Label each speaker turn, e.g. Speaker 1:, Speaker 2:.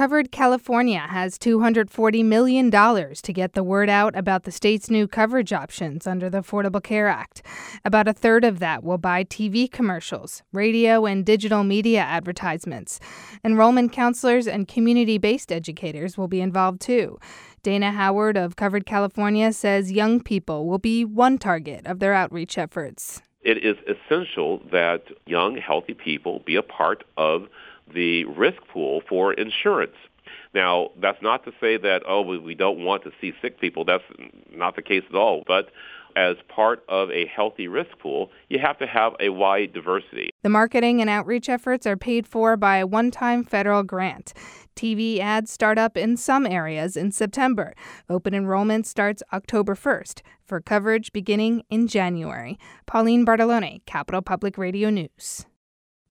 Speaker 1: Covered California has $240 million to get the word out about the state's new coverage options under the Affordable Care Act. About a third of that will buy TV commercials, radio and digital media advertisements. Enrollment counselors and community-based educators will be involved too. Dana Howard of Covered California says young people will be one target of their outreach efforts.
Speaker 2: It is essential that young, healthy people be a part of the risk pool for insurance. Now, that's not to say that, we don't want to see sick people. That's not the case at all. But as part of a healthy risk pool, you have to have a wide diversity.
Speaker 1: The marketing and outreach efforts are paid for by a one-time federal grant. TV ads start up in some areas in September. Open enrollment starts October 1st, for coverage beginning in January. Pauline Bartolone, Capital Public Radio News.